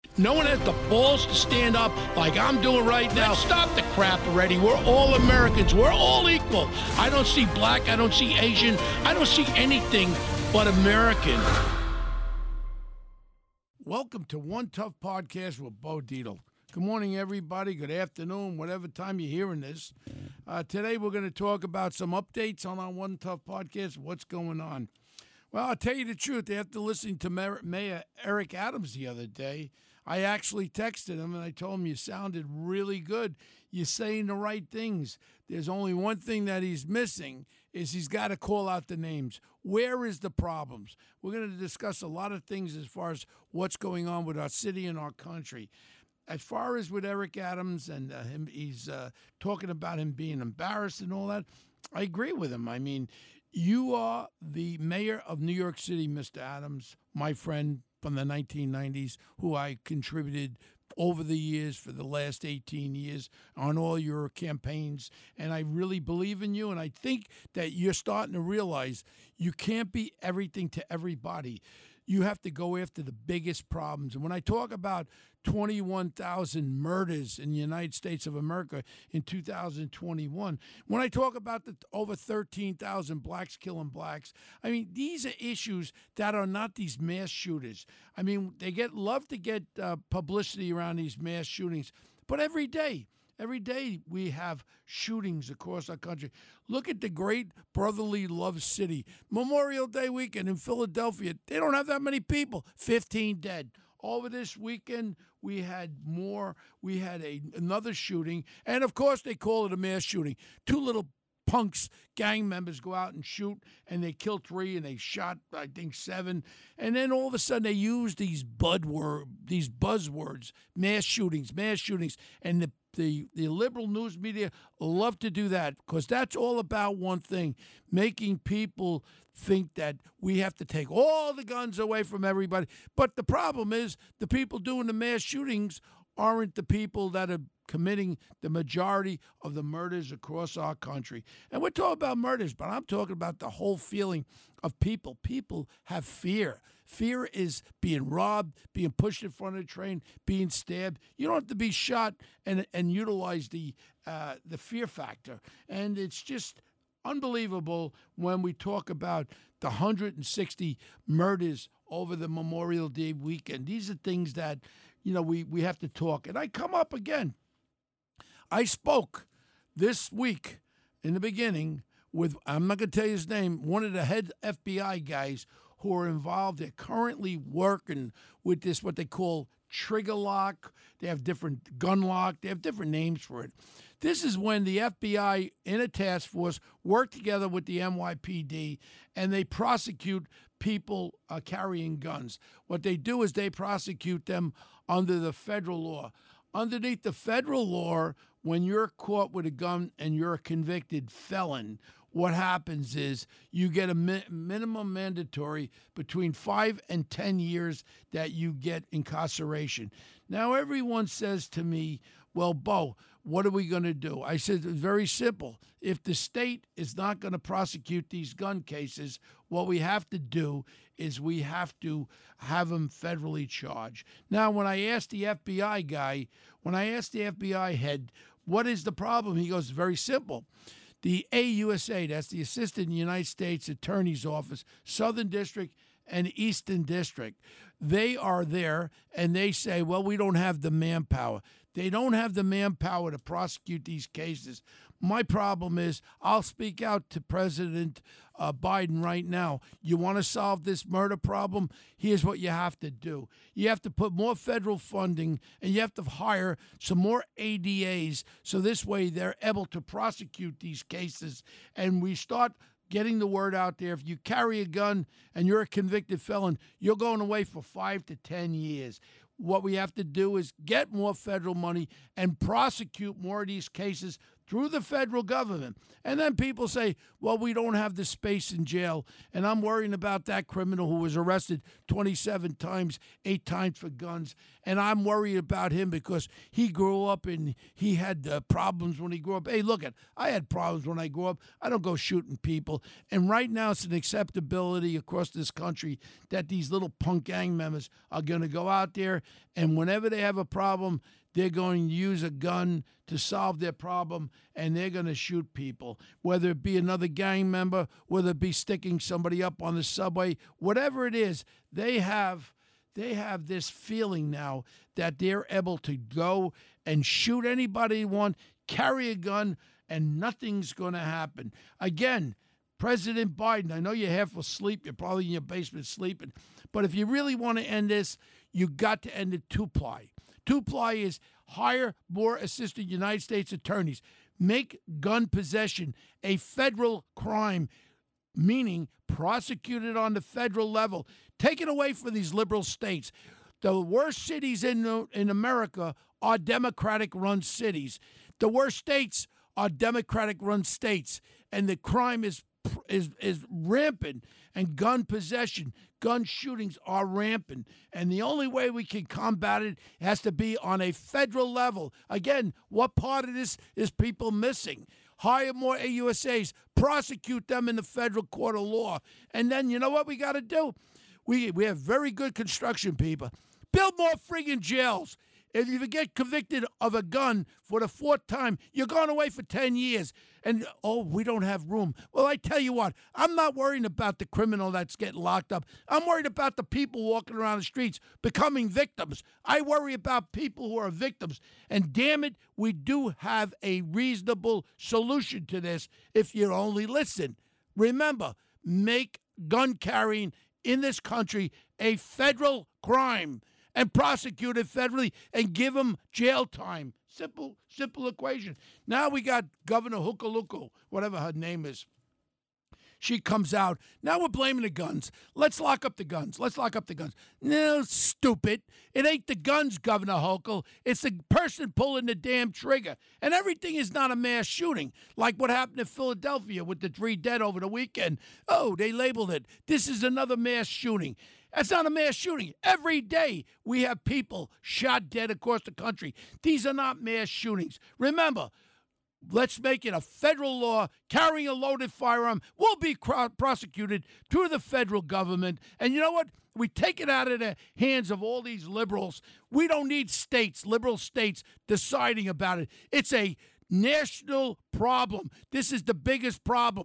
No one has the balls to stand up like I'm doing right now. Stop the crap already. We're all Americans. We're all equal. I don't see black. I don't see Asian. I don't see anything but American. Welcome to One Tough Podcast with Bo Dietl. Good morning, everybody. Good afternoon, whatever time you're hearing this. Today we're going to talk about some updates on our One Tough Podcast, what's going on. Well, I'll tell you the truth. After listening to Mayor Eric Adams the other day, I actually texted him and I told him you sounded really good. You're saying the right things. There's only one thing that he's missing is he's got to call out the names. Where is the problems? We're going to discuss a lot of things as far as what's going on with our city and our country. As far as with Eric Adams and he's talking about him being embarrassed and all that, I agree with him. I mean, you are the mayor of New York City, Mr. Adams, my friend from the 1990s, who I contributed over the years for the last 18 years on all your campaigns. And I really believe in you. And I think that you're starting to realize you can't be everything to everybody. You have to go after the biggest problems. And when I talk about 21,000 murders in the United States of America in 2021, when I talk about the over 13,000 blacks killing blacks, I mean, these are issues that are not these mass shooters. I mean, they love to get publicity around these mass shootings, but every day we have shootings across our country. Look at the great brotherly love city. Memorial Day weekend in Philadelphia, they don't have that many people, 15 dead. Over this weekend, we had more. We had another shooting, and of course they call it a mass shooting. Two little punks, gang members go out and shoot, and they kill 3, and they shot, I think, 7. And then all of a sudden they use these buzzwords, mass shootings, and the liberal news media love to do that because that's all about one thing, making people think that we have to take all the guns away from everybody. But the problem is the people doing the mass shootings aren't the people that are committing the majority of the murders across our country. And we're talking about murders, but I'm talking about the whole feeling of people. People have fear. Fear is being robbed, being pushed in front of a train, being stabbed. You don't have to be shot and utilize the fear factor. And it's just unbelievable when we talk about the 160 murders over the Memorial Day weekend. These are things that, we have to talk. And I come up again. I spoke this week in the beginning with, I'm not going to tell you his name, one of the head FBI guys who are involved. They're currently working with this, what they call trigger lock. They have different gun lock. They have different names for it. This is when the FBI in a task force work together with the NYPD and they prosecute people carrying guns. What they do is they prosecute them under the federal law. Underneath the federal law, when you're caught with a gun and you're a convicted felon, what happens is you get a minimum mandatory between 5 and 10 years that you get incarceration. Now, everyone says to me, well, Bo, what are we going to do? I said, it's very simple. If the state is not going to prosecute these gun cases, what we have to do is we have to have them federally charged. Now, when I asked the FBI guy, head, what is the problem? He goes, very simple. The AUSA, that's the Assistant United States Attorney's Office, Southern District and Eastern District, they are there and they say, well, we don't have the manpower. They don't have the manpower to prosecute these cases. My problem is I'll speak out to President Biden right now. You want to solve this murder problem? Here's what you have to do. You have to put more federal funding and you have to hire some more ADAs so this way they're able to prosecute these cases and we start getting the word out there. If you carry a gun and you're a convicted felon, you're going away for 5 to 10 years. What we have to do is get more federal money and prosecute more of these cases through the federal government. And then people say, well, we don't have the space in jail. And I'm worrying about that criminal who was arrested 27 times, 8 times for guns. And I'm worried about him because he grew up and he had problems when he grew up. Hey, look, I had problems when I grew up. I don't go shooting people. And right now it's an acceptability across this country that these little punk gang members are going to go out there, and whenever they have a problem, they're going to use a gun to solve their problem, and they're going to shoot people, whether it be another gang member, whether it be sticking somebody up on the subway, whatever it is. They have this feeling now that they're able to go and shoot anybody they want, carry a gun, and nothing's going to happen. Again, President Biden, I know you're half asleep. You're probably in your basement sleeping. But if you really want to end this, you got to end it two-ply. Two-ply is hire more assistant United States attorneys. Make gun possession a federal crime, meaning prosecute it on the federal level. Take it away from these liberal states. The worst cities in America are Democratic-run cities. The worst states are Democratic-run states. And the crime is rampant, and gun possession, gun shootings are rampant. And the only way we can combat it has to be on a federal level. Again, what part of this is people missing? Hire more AUSAs, prosecute them in the federal court of law. And then you know what we got to do? We have very good construction people. Build more friggin' jails. If you get convicted of a gun for the 4th time, you're going away for 10 years. And, oh, we don't have room. Well, I tell you what, I'm not worrying about the criminal that's getting locked up. I'm worried about the people walking around the streets becoming victims. I worry about people who are victims. And damn it, we do have a reasonable solution to this if you only listen. Remember, make gun carrying in this country a federal crime, and prosecute it federally and give them jail time. Simple equation. Now we got Governor Hookaluku, whatever her name is. She comes out. Now we're blaming the guns. Let's lock up the guns. No, stupid. It ain't the guns, Governor Hochul. It's the person pulling the damn trigger. And everything is not a mass shooting, like what happened in Philadelphia with the 3 dead over the weekend. Oh, they labeled it. This is another mass shooting. That's not a mass shooting. Every day we have people shot dead across the country. These are not mass shootings. Remember, let's make it a federal law. Carrying a loaded firearm will be prosecuted through the federal government. And you know what? We take it out of the hands of all these liberals. We don't need states, liberal states, deciding about it. It's a national problem. This is the biggest problem.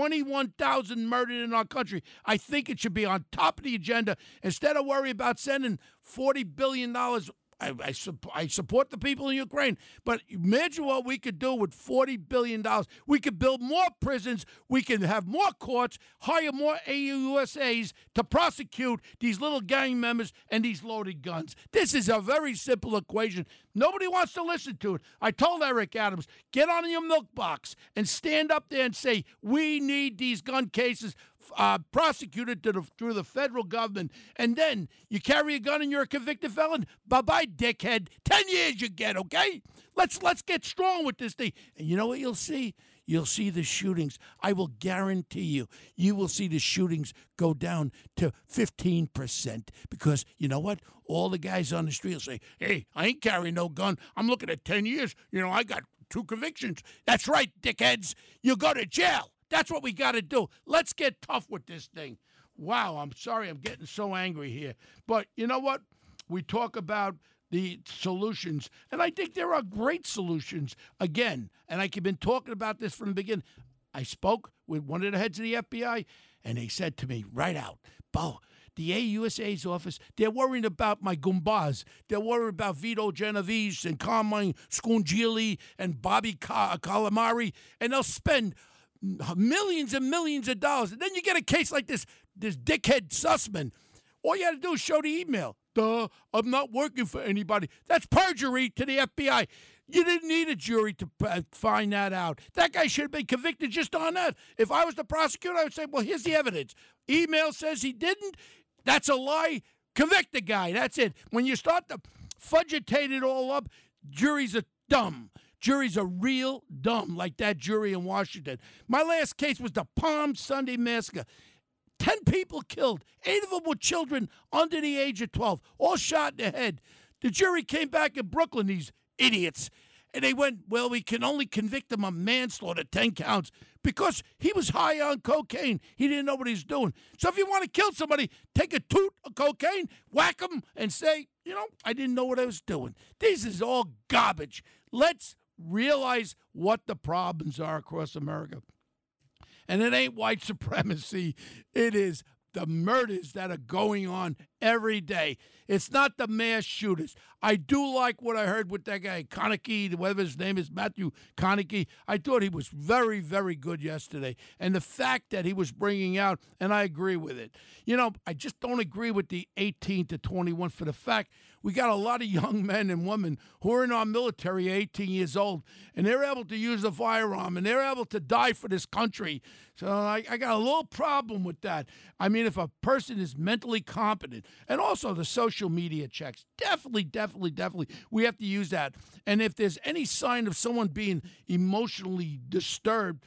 21,000 murdered in our country. I think it should be on top of the agenda. Instead of worrying about sending $40 billion, I support the people in Ukraine, but imagine what we could do with $40 billion. We could build more prisons. We could have more courts, hire more AUSAs to prosecute these little gang members and these loaded guns. This is a very simple equation. Nobody wants to listen to it. I told Eric Adams, get on your milk box and stand up there and say, we need these gun cases prosecuted through the federal government. And then you carry a gun and you're a convicted felon. Bye-bye, dickhead. 10 years you get, okay? Let's get strong with this thing. And you know what you'll see? You'll see the shootings. I will guarantee you will see the shootings go down to 15%. Because you know what? All the guys on the street will say, hey, I ain't carrying no gun. I'm looking at 10 years. You know, I got 2 convictions. That's right, dickheads. You go to jail. That's what we got to do. Let's get tough with this thing. Wow, I'm sorry I'm getting so angry here. But you know what? We talk about the solutions, and I think there are great solutions. Again, and I've been talking about this from the beginning. I spoke with one of the heads of the FBI, and they said to me right out, Bo, the AUSA's office, they're worrying about my Gumbaz. They're worried about Vito Genovese and Carmine Scungili and Bobby Calamari, and they'll spend millions and millions of dollars. And then you get a case like this dickhead Sussman. All you had to do is show the email. Duh, I'm not working for anybody. That's perjury to the FBI. You didn't need a jury to find that out. That guy should have been convicted just on that. If I was the prosecutor, I would say, well, here's the evidence. Email says he didn't. That's a lie. Convict the guy. That's it. When you start to fudgitate it all up, juries are dumb. Juries are real dumb, like that jury in Washington. My last case was the Palm Sunday massacre. 10 people killed. 8 of them were children under the age of 12, all shot in the head. The jury came back in Brooklyn, these idiots, and they went, well, we can only convict him of manslaughter, 10 counts, because he was high on cocaine. He didn't know what he was doing. So if you want to kill somebody, take a toot of cocaine, whack him, and say, I didn't know what I was doing. This is all garbage. Let's realize what the problems are across America. And it ain't white supremacy. It is the murders that are going on every day. It's not the mass shooters. I do like what I heard with that guy, Konecki, whatever his name is, Matthew Konecki. I thought he was very, very good yesterday. And the fact that he was bringing out, and I agree with it. I just don't agree with the 18 to 21 for the fact we got a lot of young men and women who are in our military, 18 years old, and they're able to use a firearm, and they're able to die for this country. So I got a little problem with that. I mean, if a person is mentally competent, and also the social media checks, definitely, we have to use that. And if there's any sign of someone being emotionally disturbed,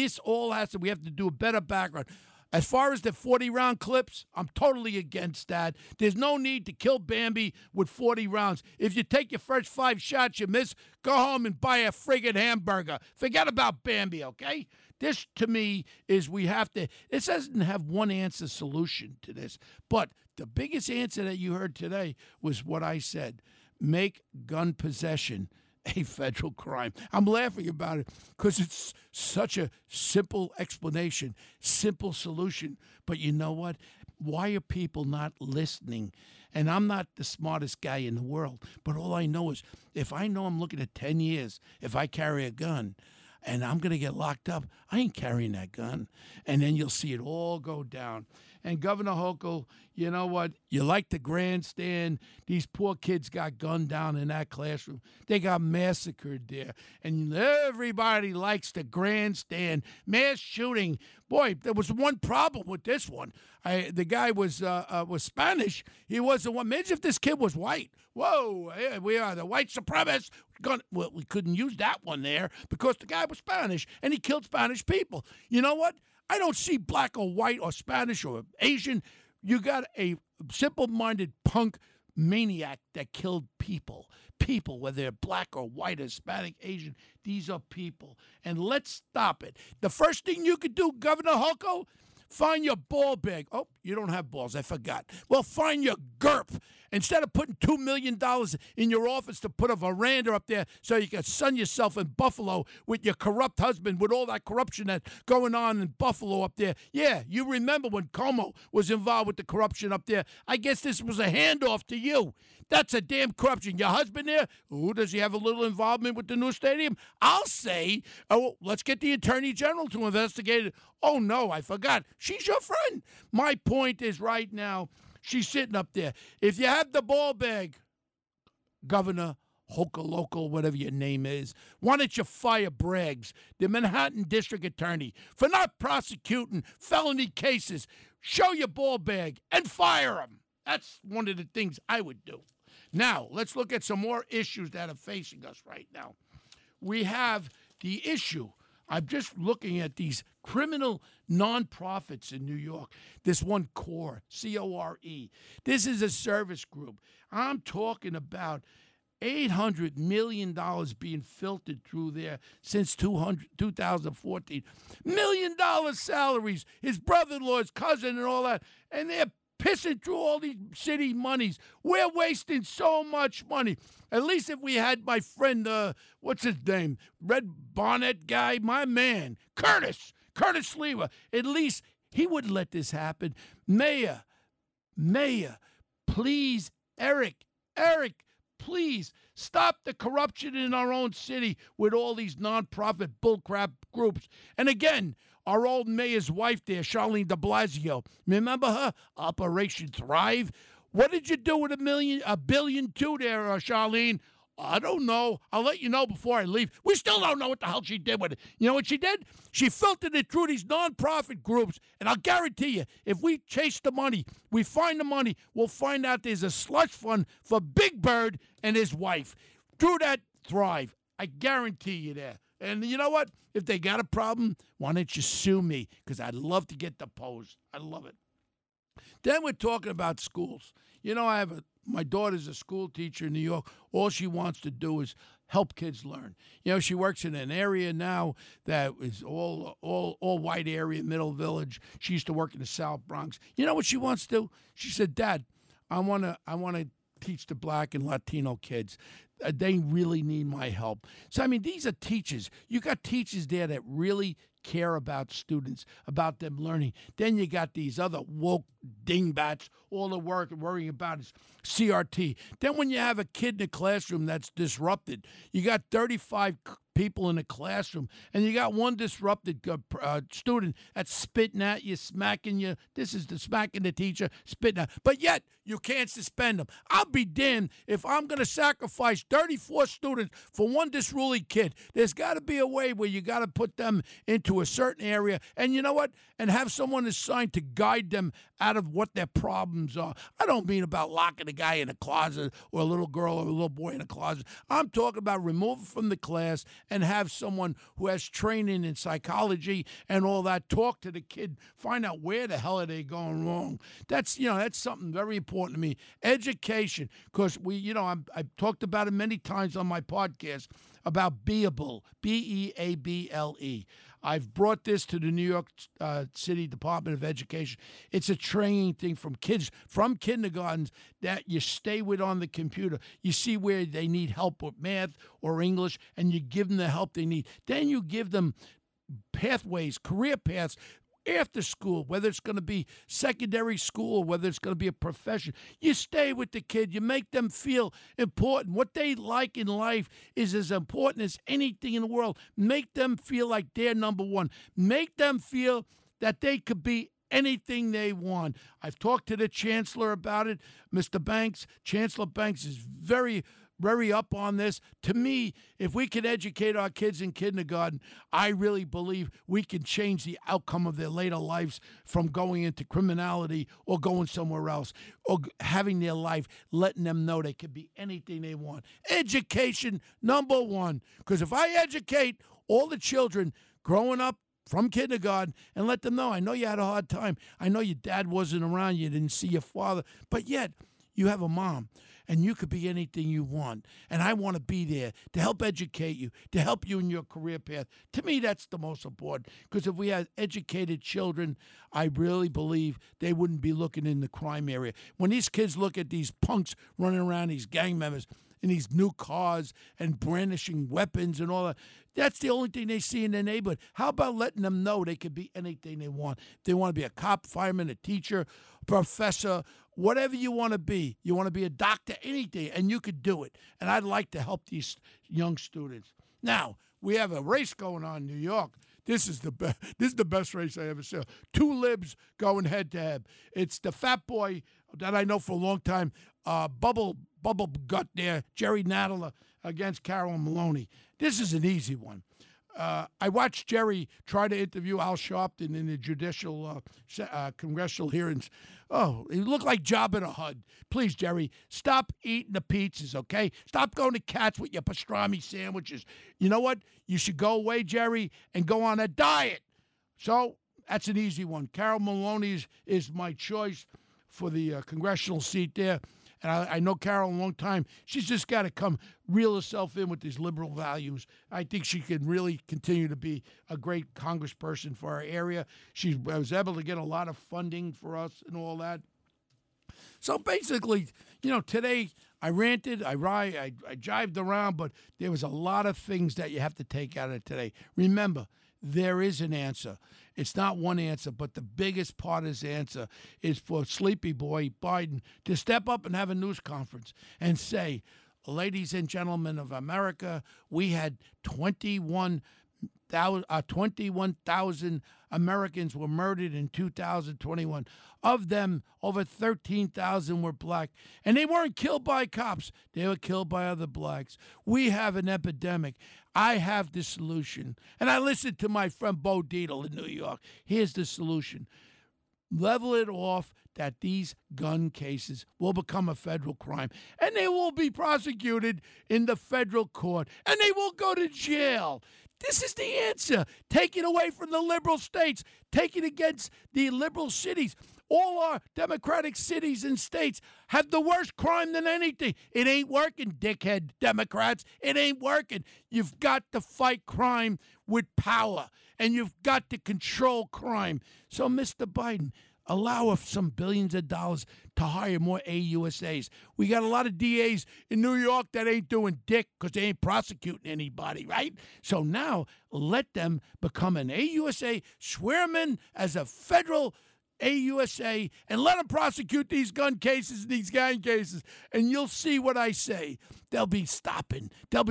we have to do a better background. As far as the 40-round clips, I'm totally against that. There's no need to kill Bambi with 40 rounds. If you take your first 5 shots, you miss, go home and buy a friggin' hamburger. Forget about Bambi, okay? This, to me, is it doesn't have one answer solution to this. But the biggest answer that you heard today was what I said. Make gun possession a federal crime. I'm laughing about it because it's such a simple explanation, simple solution. But you know what? Why are people not listening? And I'm not the smartest guy in the world, but all I know is if I know I'm looking at 10 years, if I carry a gun and I'm going to get locked up, I ain't carrying that gun. And then you'll see it all go down. And Governor Hochul, you know what? You like the grandstand. These poor kids got gunned down in that classroom. They got massacred there. And everybody likes the grandstand. Mass shooting. Boy, there was one problem with this one. The guy was Spanish. He wasn't one. Imagine if this kid was white. Whoa, we are the white supremacists. Well, we couldn't use that one there because the guy was Spanish, and he killed Spanish people. You know what? I don't see black or white or Spanish or Asian. You got a simple-minded punk maniac that killed people. People, whether they're black or white, Hispanic, Asian, these are people. And let's stop it. The first thing you could do, Governor Hochul, find your ball bag. Oh, you don't have balls. I forgot. Well, find your GERP. Instead of putting $2 million in your office to put a veranda up there so you can sun yourself in Buffalo with your corrupt husband, with all that corruption that's going on in Buffalo up there. Yeah, you remember when Cuomo was involved with the corruption up there. I guess this was a handoff to you. That's a damn corruption. Your husband there, does he have a little involvement with the new stadium? I'll say, let's get the Attorney General to investigate it. Oh, no, I forgot. She's your friend. My point is right now, she's sitting up there. If you have the ball bag, Governor Hochul, local, whatever your name is, why don't you fire Braggs, the Manhattan District Attorney, for not prosecuting felony cases? Show your ball bag and fire him. That's one of the things I would do. Now, let's look at some more issues that are facing us right now. We have the issue. I'm just looking at these criminal nonprofits in New York. This one CORE, C-O-R-E. This is a service group. I'm talking about $800 million being filtered through there since 2014. $1 million salaries, his brother-in-law, his cousin, and all that. And they're pissing through all these city monies. We're wasting so much money. At least if we had my friend, what's his name? Red Bonnet guy, my man, Curtis Lewa. At least he wouldn't let this happen. Mayor, please, Eric, please stop the corruption in our own city with all these nonprofit bullcrap groups. And again, our old mayor's wife there, Charlene de Blasio. Remember her? Operation Thrive. What did you do with $1 billion there, Charlene? I don't know. I'll let you know before I leave. We still don't know what the hell she did with it. You know what she did? She filtered it through these nonprofit groups, and I'll guarantee you, if we chase the money, we find the money, we'll find out there's a slush fund for Big Bird and his wife. Through that Thrive. I guarantee you there. And you know what? If they got a problem, why don't you sue me? Because I'd love to get deposed. I love it. Then we're talking about schools. You know, my daughter's a school teacher in New York. All she wants to do is help kids learn. You know, she works in an area now that is all white area, Middle Village. She used to work in the South Bronx. You know what she wants to do? She said, Dad, I want to teach the black and Latino kids. They really need my help. So, I mean, these are teachers. You got teachers there that really care about students, about them learning. Then you got these other woke dingbats, all the worrying about is CRT. Then when you have a kid in a classroom that's disrupted, you got 35 people in a classroom, and you got one disrupted student that's spitting at you, smacking you. This is the smacking the teacher, spitting at. But yet, you can't suspend them. I'll be damned if I'm going to sacrifice 34 students for one disruly kid. There's got to be a way where you got to put them into a certain area, and you know what? And have someone assigned to guide them out of what their problems are. I don't mean about locking a guy in a closet or a little girl or a little boy in a closet. I'm talking about remove from the class and have someone who has training in psychology and all that talk to the kid, find out where the hell are they going wrong. That's something very important to me. Education, because I've talked about it many times on my podcast about Beable, Beable. I've brought this to the New York City Department of Education. It's a training thing from kids, from kindergartens, that you stay with on the computer. You see where they need help with math or English, and you give them the help they need. Then you give them pathways, career paths, after school, whether it's going to be secondary school, whether it's going to be a profession. You stay with the kid. You make them feel important. What they like in life is as important as anything in the world. Make them feel like they're number one. Make them feel that they could be anything they want. I've talked to the chancellor about it. Mr. Banks, Chancellor Banks is very up on this. To me, if we can educate our kids in kindergarten, I really believe we can change the outcome of their later lives from going into criminality or going somewhere else or having their life, letting them know they can be anything they want. Education, number one. Because if I educate all the children growing up from kindergarten and let them know, I know you had a hard time. I know your dad wasn't around. You didn't see your father. But yet, you have a mom. And you could be anything you want. And I want to be there to help educate you, to help you in your career path. To me, that's the most important. Because if we had educated children, I really believe they wouldn't be looking in the crime area. When these kids look at these punks running around, these gang members, in these new cars and brandishing weapons and all that, that's the only thing they see in their neighborhood. How about letting them know they could be anything they want? If they want to be a cop, fireman, a teacher, professor, whatever you want to be. You want to be a doctor, anything, and you could do it. And I'd like to help these young students. Now, we have a race going on in New York. This is the best. This is the best race I ever saw. Two libs going head to head. It's the fat boy that I know for a long time, bubble gut there, Jerry Nadler against Carol Maloney. This is an easy one. I watched Jerry try to interview Al Sharpton in the judicial congressional hearings. Oh, he looked like Jabba the Hutt. Please, Jerry, stop eating the pizzas, okay? Stop going to Cats with your pastrami sandwiches. You know what? You should go away, Jerry, and go on a diet. So that's an easy one. Carol Maloney is my choice for the congressional seat there. And I know Carol a long time. She's just got to come reel herself in with these liberal values. I think she can really continue to be a great congressperson for our area. She was able to get a lot of funding for us and all that. So basically, today I ranted, I jived around, but there was a lot of things that you have to take out of it today. Remember, there is an answer. It's not one answer, but the biggest part of his answer is for Sleepy Boy Biden to step up and have a news conference and say, ladies and gentlemen of America, we had 21,000 Americans were murdered in 2021. Of them, over 13,000 were black. And they weren't killed by cops. They were killed by other blacks. We have an epidemic. I have the solution. And I listened to my friend Bo Dietl in New York. Here's the solution. level it off that these gun cases will become a federal crime, and they will be prosecuted in the federal court, and they will go to jail. This is the answer. Take it away from the liberal states. Take it against the liberal cities. All our Democratic cities and states have the worst crime than anything. It ain't working, dickhead Democrats. It ain't working. You've got to fight crime with power, and you've got to control crime. So, Mr. Biden, allow us some billions of dollars to hire more AUSAs. We got a lot of DAs in New York that ain't doing dick because they ain't prosecuting anybody, right? So now let them become an AUSA, swear them in as a federal AUSA, and let them prosecute these gun cases, these gang cases, and you'll see what I say. They'll be stopping.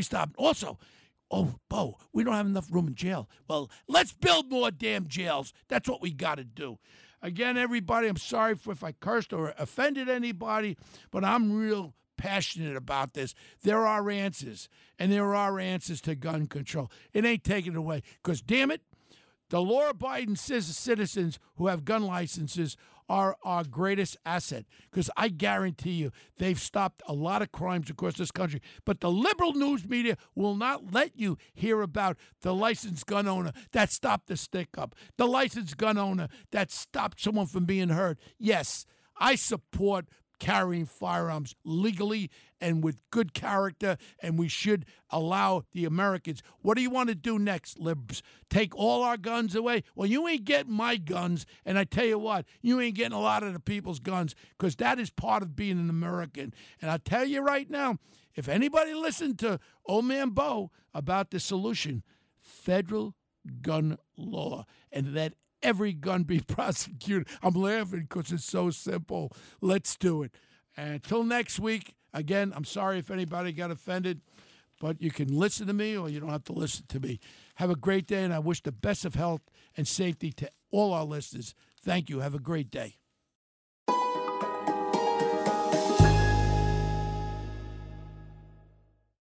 Also, oh, Bo, we don't have enough room in jail. Well, let's build more damn jails. That's what we got to do. Again, everybody, I'm sorry if I cursed or offended anybody, but I'm real passionate about this. There are answers, and there are answers to gun control. It ain't taken away because, damn it, the law-abiding citizens who have gun licenses are our greatest asset because I guarantee you they've stopped a lot of crimes across this country. But the liberal news media will not let you hear about the licensed gun owner that stopped the stick-up, the licensed gun owner that stopped someone from being hurt. Yes, I support carrying firearms legally and with good character, and we should allow the Americans. What do you want to do next, libs? Take all our guns away? Well, you ain't getting my guns, and I tell you what, you ain't getting a lot of the people's guns, because that is part of being an American. And I'll tell you right now, if anybody listened to Old Man Bo about the solution, federal gun law, and let every gun be prosecuted. I'm laughing because it's so simple. Let's do it. And until next week, again, I'm sorry if anybody got offended, but you can listen to me or you don't have to listen to me. Have a great day, and I wish the best of health and safety to all our listeners. Thank you. Have a great day.